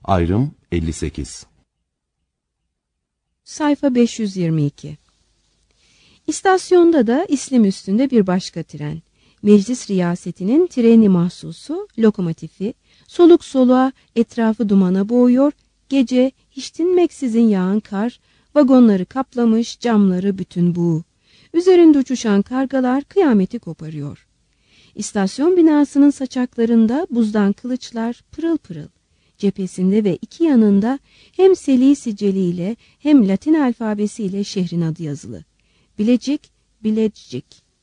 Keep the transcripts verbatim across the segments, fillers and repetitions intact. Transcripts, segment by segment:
Ayrım elli sekiz. Sayfa beş yüz yirmi iki. İstasyonda da İslim üstünde bir başka tren. Meclis riyasetinin treni mahsusu, lokomotifi, soluk soluğa etrafı dumana boğuyor, gece hiç dinmeksizin yağan kar, vagonları kaplamış, camları bütün buğu. Üzerinde uçuşan kargalar kıyameti koparıyor. İstasyon binasının saçaklarında buzdan kılıçlar pırıl pırıl. Cephesinde ve iki yanında hem seli siceliyle hem Latin alfabesiyle şehrin adı yazılı. Bilecik, Bilecik.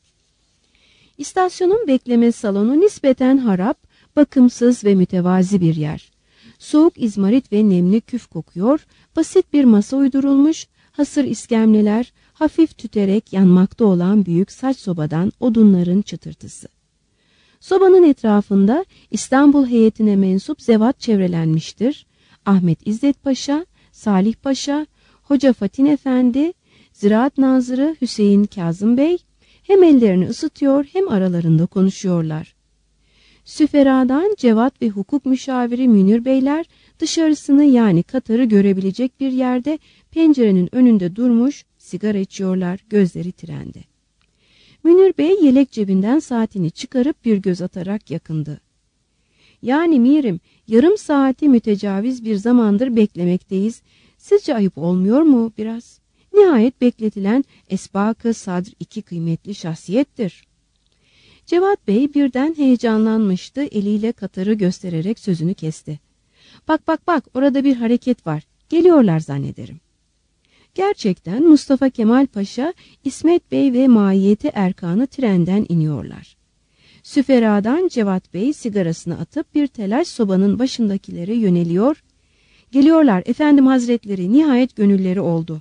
İstasyonun bekleme salonu nispeten harap, bakımsız ve mütevazi bir yer. Soğuk izmarit ve nemli küf kokuyor, basit bir masa uydurulmuş, hasır iskemleler, hafif tüterek yanmakta olan büyük saç sobadan odunların çıtırtısı. Sobanın etrafında İstanbul heyetine mensup zevat çevrelenmiştir. Ahmet İzzet Paşa, Salih Paşa, Hoca Fatin Efendi, Ziraat Nazırı Hüseyin Kazım Bey hem ellerini ısıtıyor hem aralarında konuşuyorlar. Süferadan Cevat ve hukuk müşaviri Münir Beyler dışarısını yani Katar'ı görebilecek bir yerde pencerenin önünde durmuş sigara içiyorlar, gözleri trende. Münir Bey yelek cebinden saatini çıkarıp bir göz atarak yakındı. Yani Mirim, yarım saati mütecaviz bir zamandır beklemekteyiz. Sizce ayıp olmuyor mu biraz? Nihayet bekletilen Esbak-ı Sadr iki kıymetli şahsiyettir. Cevat Bey birden heyecanlanmıştı, eliyle Katar'ı göstererek sözünü kesti. Bak bak bak, orada bir hareket var, geliyorlar zannederim. Gerçekten Mustafa Kemal Paşa, İsmet Bey ve Mahiyeti Erkan'ı trenden iniyorlar. Süferadan Cevat Bey sigarasını atıp bir telaş sobanın başındakilere yöneliyor. Geliyorlar efendim hazretleri, nihayet gönülleri oldu.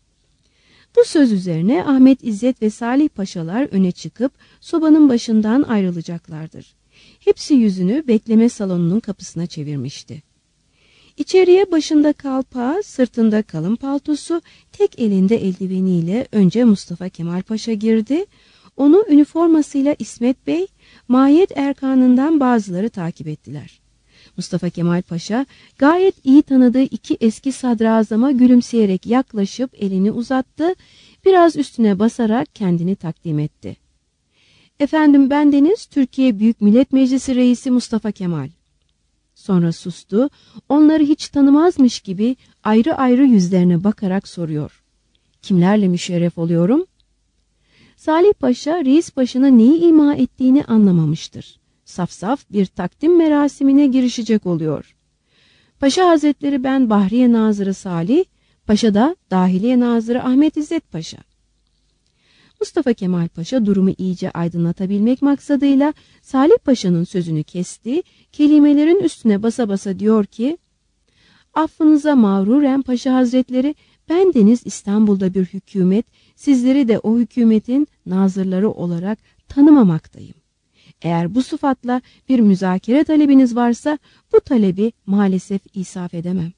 Bu söz üzerine Ahmet İzzet ve Salih Paşalar öne çıkıp sobanın başından ayrılacaklardır. Hepsi yüzünü bekleme salonunun kapısına çevirmişti. İçeriye başında kalpağı, sırtında kalın paltosu, tek elinde eldiveniyle önce Mustafa Kemal Paşa girdi. Onu üniformasıyla İsmet Bey, Mahiyet Erkan'ından bazıları takip ettiler. Mustafa Kemal Paşa gayet iyi tanıdığı iki eski sadrazama gülümseyerek yaklaşıp elini uzattı, biraz üstüne basarak kendini takdim etti. Efendim bendeniz Türkiye Büyük Millet Meclisi Reisi Mustafa Kemal. Sonra sustu, onları hiç tanımazmış gibi ayrı ayrı yüzlerine bakarak soruyor. Kimlerle müşerref oluyorum? Salih Paşa, reis başına neyi ima ettiğini anlamamıştır. Safsaf bir takdim merasimine girişecek oluyor. Paşa Hazretleri ben Bahriye Nazırı Salih, Paşa da Dahiliye Nazırı Ahmet İzzet Paşa. Mustafa Kemal Paşa durumu iyice aydınlatabilmek maksadıyla Salih Paşa'nın sözünü kesti, kelimelerin üstüne basa basa diyor ki, affınıza mağruren Paşa Hazretleri, bendeniz İstanbul'da bir hükümet, sizleri de o hükümetin nazırları olarak tanımamaktayım. Eğer bu sıfatla bir müzakere talebiniz varsa bu talebi maalesef isaf edemem.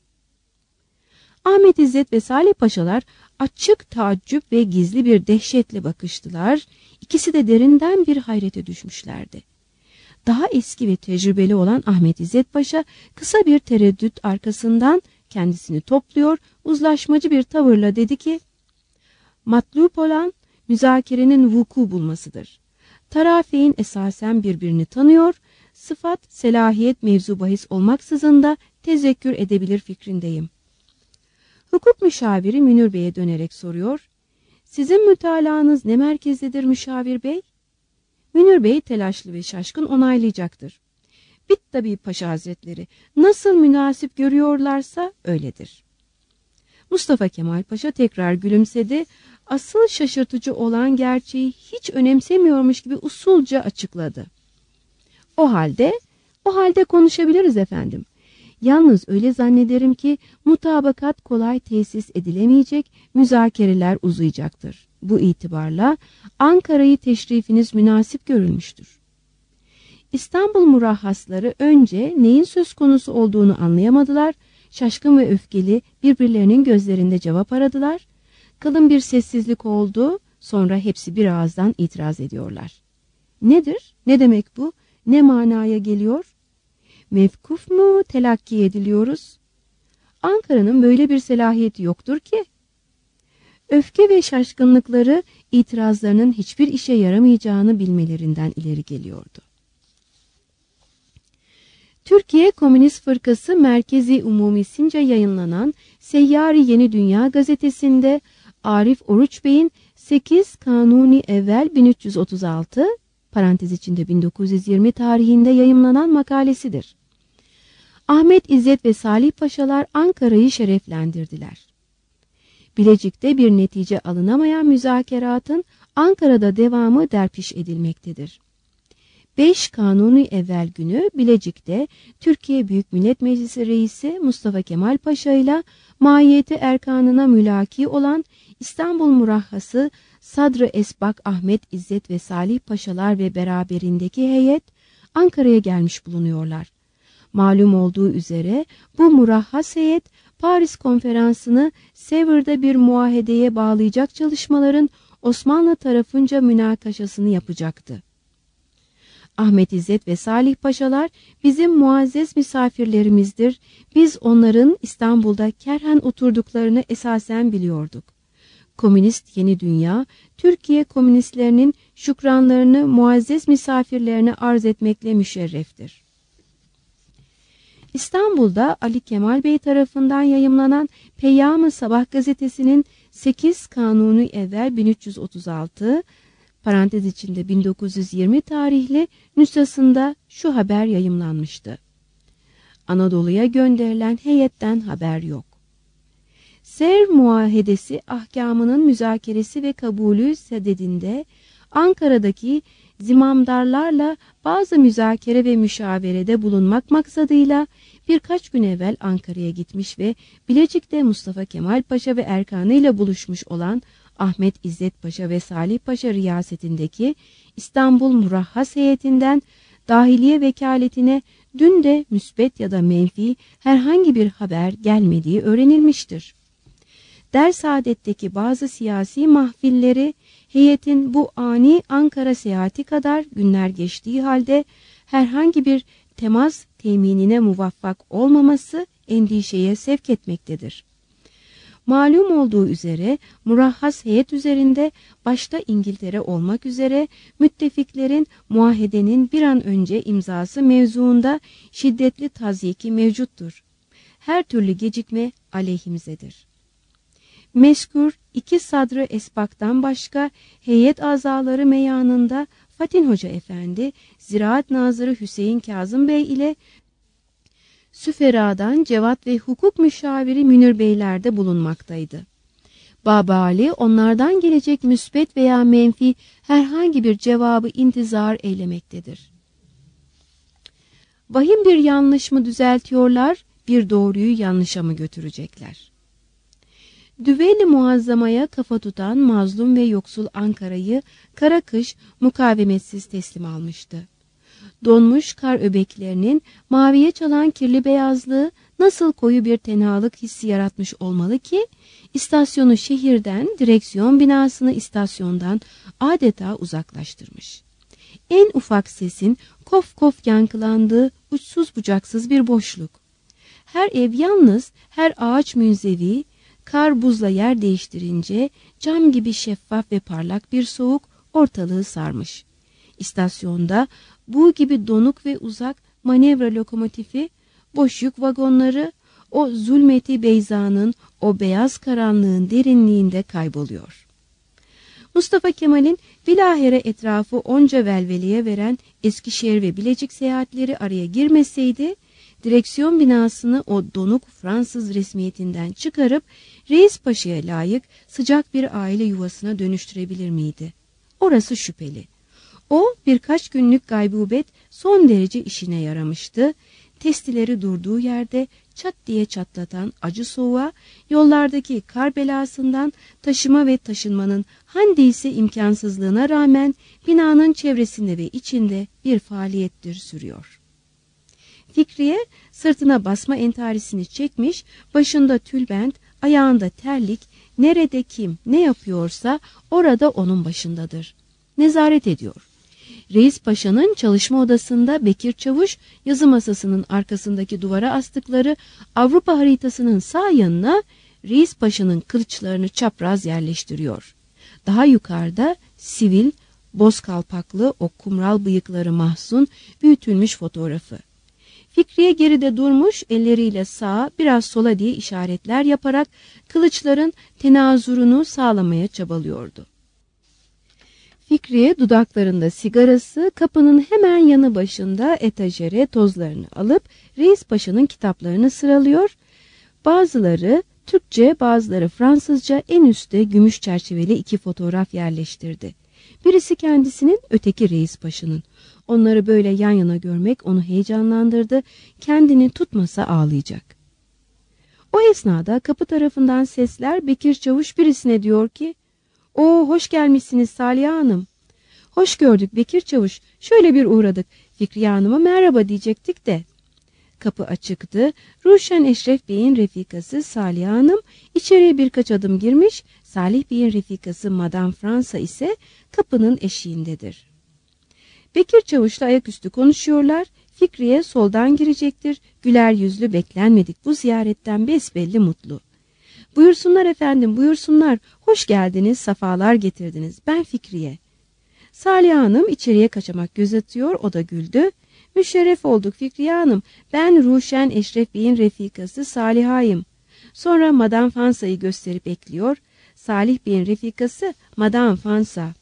Ahmet İzzet ve Salih Paşalar açık taaccüp ve gizli bir dehşetle bakıştılar. İkisi de derinden bir hayrete düşmüşlerdi. Daha eski ve tecrübeli olan Ahmet İzzet Paşa kısa bir tereddüt arkasından kendisini topluyor, uzlaşmacı bir tavırla dedi ki, matlup olan müzakerenin vuku bulmasıdır. Tarafeyn esasen birbirini tanıyor, sıfat, selahiyet mevzu bahis olmaksızın da tezekkür edebilir fikrindeyim. Hukuk müşaviri Münir Bey'e dönerek soruyor, sizin mütalaanız ne merkezdedir müşavir bey? Münir Bey telaşlı ve şaşkın onaylayacaktır. Bit tabii Paşa Hazretleri, nasıl münasip görüyorlarsa öyledir. Mustafa Kemal Paşa tekrar gülümsedi, asıl şaşırtıcı olan gerçeği hiç önemsemiyormuş gibi usulca açıkladı. O halde, o halde konuşabiliriz efendim. Yalnız öyle zannederim ki mutabakat kolay tesis edilemeyecek, müzakereler uzayacaktır. Bu itibarla Ankara'yı teşrifiniz münasip görülmüştür. İstanbul murahhasları önce neyin söz konusu olduğunu anlayamadılar, şaşkın ve öfkeli birbirlerinin gözlerinde cevap aradılar. Kalın bir sessizlik oldu, sonra hepsi bir ağızdan itiraz ediyorlar. Nedir? Ne demek bu? Ne manaya geliyor? Mevkuf mu telakki ediliyoruz? Ankara'nın böyle bir selahiyeti yoktur ki. Öfke ve şaşkınlıkları itirazlarının hiçbir işe yaramayacağını bilmelerinden ileri geliyordu. Türkiye Komünist Fırkası Merkezi Umumisince yayınlanan Seyyar-ı Yeni Dünya gazetesinde Arif Oruç Bey'in sekiz Kanuni Evvel bin üç yüz otuz altı parantez içinde bin dokuz yüz yirmi tarihinde yayımlanan makalesidir. Ahmet İzzet ve Salih Paşalar Ankara'yı şereflendirdiler. Bilecik'te bir netice alınamayan müzakeratın Ankara'da devamı derpiş edilmektedir. beş Kanuni Evvel günü Bilecik'te Türkiye Büyük Millet Meclisi Reisi Mustafa Kemal Paşa ile mahiyeti erkanına mülaki olan İstanbul Murahhası Sadr-ı Esbak Ahmet İzzet ve Salih Paşalar ve beraberindeki heyet Ankara'ya gelmiş bulunuyorlar. Malum olduğu üzere bu murahhas heyet Paris Konferansı'nı Sevr'de bir muahedeye bağlayacak çalışmaların Osmanlı tarafınca münakaşasını yapacaktı. Ahmet İzzet ve Salih Paşalar bizim muazzez misafirlerimizdir. Biz onların İstanbul'da kerhen oturduklarını esasen biliyorduk. Komünist Yeni Dünya, Türkiye komünistlerinin şükranlarını muazzez misafirlerine arz etmekle müşerreftir. İstanbul'da Ali Kemal Bey tarafından yayımlanan Peyyam-ı Sabah gazetesinin sekiz Kanuni Evvel bin üç yüz otuz altı parantez içinde bin dokuz yüz yirmi tarihli nüshasında şu haber yayımlanmıştı. Anadolu'ya gönderilen heyetten haber yok. Sevr muahedesi ahkamının müzakeresi ve kabulü sededinde Ankara'daki zimamdarlarla bazı müzakere ve müşaverede bulunmak maksadıyla birkaç gün evvel Ankara'ya gitmiş ve Bilecik'te Mustafa Kemal Paşa ve Erkanı ile buluşmuş olan Ahmet İzzet Paşa ve Salih Paşa riyasetindeki İstanbul Murahhas heyetinden dahiliye vekaletine dün de müsbet ya da menfi herhangi bir haber gelmediği öğrenilmiştir. Dersaadetteki bazı siyasi mahfilleri heyetin bu ani Ankara seyahati kadar günler geçtiği halde herhangi bir temas teminine muvaffak olmaması endişeye sevk etmektedir. Malum olduğu üzere murahhas heyet üzerinde başta İngiltere olmak üzere müttefiklerin muahedenin bir an önce imzası mevzuunda şiddetli tazyiki mevcuttur. Her türlü gecikme aleyhimizedir. Mezkur iki Sadr-ı Esbak'tan başka heyet azaları meyanında Fatin Hoca Efendi, Ziraat Nazırı Hüseyin Kazım Bey ile Süfera'dan Cevat ve hukuk müşaviri Münir Beyler de bulunmaktaydı. Baba Ali onlardan gelecek müsbet veya menfi herhangi bir cevabı intizar eylemektedir. Vahim bir yanlış mı düzeltiyorlar, bir doğruyu yanlışa mı götürecekler? Düveli muazzamaya kafa tutan mazlum ve yoksul Ankara'yı kara kış mukavemetsiz teslim almıştı. Donmuş kar öbeklerinin maviye çalan kirli beyazlığı nasıl koyu bir tenhalık hissi yaratmış olmalı ki, istasyonu şehirden, direksiyon binasını istasyondan adeta uzaklaştırmış. En ufak sesin kof kof yankılandığı uçsuz bucaksız bir boşluk. Her ev yalnız, her ağaç münzevi, kar buzla yer değiştirince cam gibi şeffaf ve parlak bir soğuk ortalığı sarmış. İstasyonda bu gibi donuk ve uzak manevra lokomotifi, boş yük vagonları o zulmeti beyzanın, o beyaz karanlığın derinliğinde kayboluyor. Mustafa Kemal'in bilahare etrafı onca velveleye veren Eskişehir ve Bilecik seyahatleri araya girmeseydi, direksiyon binasını o donuk Fransız resmiyetinden çıkarıp Reis Paşa'ya layık sıcak bir aile yuvasına dönüştürebilir miydi? Orası şüpheli. O birkaç günlük gaybubet son derece işine yaramıştı. Testileri durduğu yerde çat diye çatlatan acı soğuğa, yollardaki kar belasından taşıma ve taşınmanın handiyse imkansızlığına rağmen binanın çevresinde ve içinde bir faaliyettir sürüyor. Fikriye sırtına basma entarisini çekmiş, başında tülbent, ayağında terlik, nerede kim ne yapıyorsa orada onun başındadır. Nezaret ediyor. Reis Paşa'nın çalışma odasında Bekir Çavuş yazı masasının arkasındaki duvara astıkları Avrupa haritasının sağ yanına Reis Paşa'nın kılıçlarını çapraz yerleştiriyor. Daha yukarıda sivil, boz kalpaklı o kumral bıyıkları mahzun, büyütülmüş fotoğrafı. Fikriye geride durmuş, elleriyle sağa biraz sola diye işaretler yaparak kılıçların tenazurunu sağlamaya çabalıyordu. Fikriye dudaklarında sigarası, kapının hemen yanı başında etajere tozlarını alıp Reis Paşa'nın kitaplarını sıralıyor. Bazıları Türkçe, bazıları Fransızca, en üstte gümüş çerçeveli iki fotoğraf yerleştirdi. Birisi kendisinin, öteki Reis Paşa'nın. Onları böyle yan yana görmek onu heyecanlandırdı. Kendini tutmasa ağlayacak. O esnada kapı tarafından sesler, Bekir Çavuş birisine diyor ki, "Oo, hoş gelmişsiniz Saliha Hanım." "Hoş gördük Bekir Çavuş. Şöyle bir uğradık. Fikriye Hanım'a merhaba diyecektik de." Kapı açıktı. Ruşen Eşref Bey'in refikası Saliha Hanım içeriye birkaç adım girmiş. Salih Bey'in refikası Madame Fransa ise kapının eşiğindedir. Bekir Çavuş'la ayaküstü konuşuyorlar. Fikriye soldan girecektir. Güler yüzlü, beklenmedik bu ziyaretten besbelli mutlu. "Buyursunlar efendim, buyursunlar. Hoş geldiniz, safalar getirdiniz. Ben Fikriye." Saliha Hanım içeriye kaçamak göz atıyor, o da güldü. "Müşerref olduk Fikriye Hanım. Ben Ruşen Eşref Bey'in refikası Saliha'yım." Sonra Madame Fansa'yı gösterip ekliyor. "Salih Bey'in refikası Madame Fansa."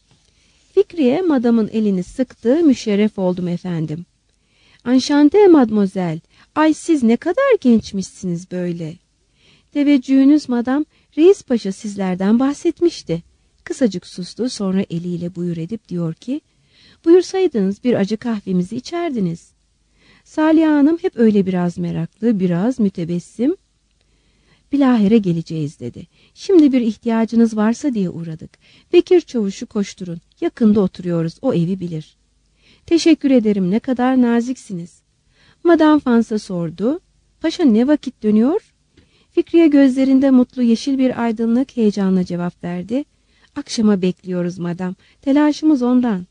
Fikriye madamın elini sıktı. "Müşerref oldum efendim." "Enchanté mademoiselle. Ay siz ne kadar gençmişsiniz böyle." "Teveccühünüz madam, Reis Paşa sizlerden bahsetmişti." Kısacık sustu, sonra eliyle buyur edip diyor ki, "Buyursaydınız bir acı kahvemizi içerdiniz." Saliha Hanım hep öyle biraz meraklı, biraz mütebessim. "Bilahare geleceğiz" dedi. "Şimdi bir ihtiyacınız varsa diye uğradık. Bekir Çavuş'u koşturun. Yakında oturuyoruz, o evi bilir." "Teşekkür ederim, ne kadar naziksiniz." Madame Fansa sordu. "Paşa ne vakit dönüyor?" Fikriye gözlerinde mutlu yeşil bir aydınlık heyecanla cevap verdi. "Akşama bekliyoruz madam. Telaşımız ondan."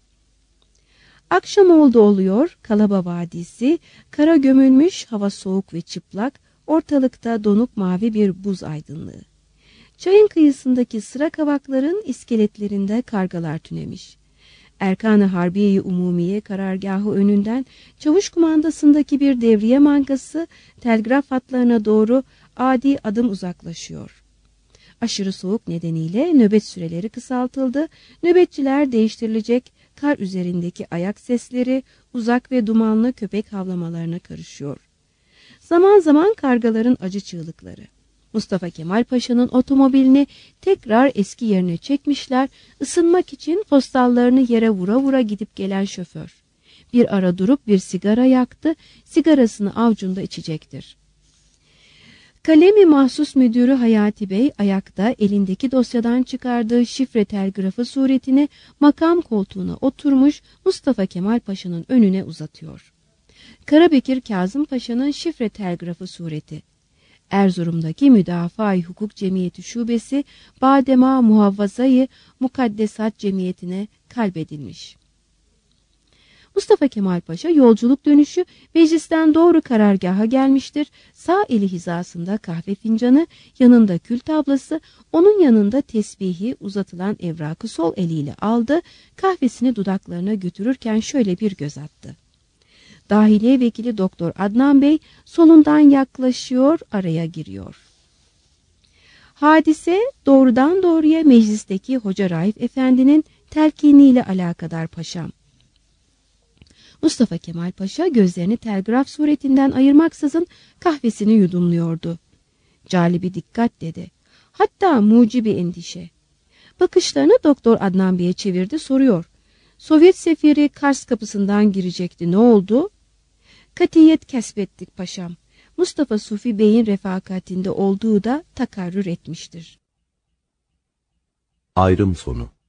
Akşam oldu oluyor. Kalaba Vadisi, kara gömülmüş, hava soğuk ve çıplak, ortalıkta donuk mavi bir buz aydınlığı. Çayın kıyısındaki sıra kavakların iskeletlerinde kargalar tünemiş. Erkan-ı Harbiye-i Umumiye karargahı önünden çavuş kumandasındaki bir devriye mangası telgraf hatlarına doğru adi adım uzaklaşıyor. Aşırı soğuk nedeniyle nöbet süreleri kısaltıldı. Nöbetçiler değiştirilecek, kar üzerindeki ayak sesleri uzak ve dumanlı köpek havlamalarına karışıyor. Zaman zaman kargaların acı çığlıkları. Mustafa Kemal Paşa'nın otomobilini tekrar eski yerine çekmişler, ısınmak için postallarını yere vura vura gidip gelen şoför. Bir ara durup bir sigara yaktı, sigarasını avcunda içecektir. Kalemi Mahsus Müdürü Hayati Bey ayakta, elindeki dosyadan çıkardığı şifre telgrafı suretini makam koltuğuna oturmuş Mustafa Kemal Paşa'nın önüne uzatıyor. Karabekir Kazım Paşa'nın şifre telgrafı sureti. Erzurum'daki Müdafaa-i Hukuk Cemiyeti Şubesi Badema Muhavvazayı Mukaddesat Cemiyeti'ne kalbedilmiş. Mustafa Kemal Paşa yolculuk dönüşü meclisten doğru karargaha gelmiştir. Sağ eli hizasında kahve fincanı, yanında kül tablası, onun yanında tesbihi, uzatılan evrakı sol eliyle aldı. Kahvesini dudaklarına götürürken şöyle bir göz attı. Dahiliye Vekili Doktor Adnan Bey solundan yaklaşıyor, araya giriyor. Hadise doğrudan doğruya meclisteki Hoca Raif Efendi'nin telkiniyle alakadar paşam. Mustafa Kemal Paşa gözlerini telgraf suretinden ayırmaksızın kahvesini yudumluyordu. "Calibi dikkat" dedi. Hatta mucibi endişe. Bakışlarını Doktor Adnan Bey'e çevirdi, soruyor. "Sovyet sefiri Kars kapısından girecekti, ne oldu?" "Katiyet kesbettik paşam. Mustafa Sufi Bey'in refakatinde olduğu da takarrür etmiştir." Ayrım sonu.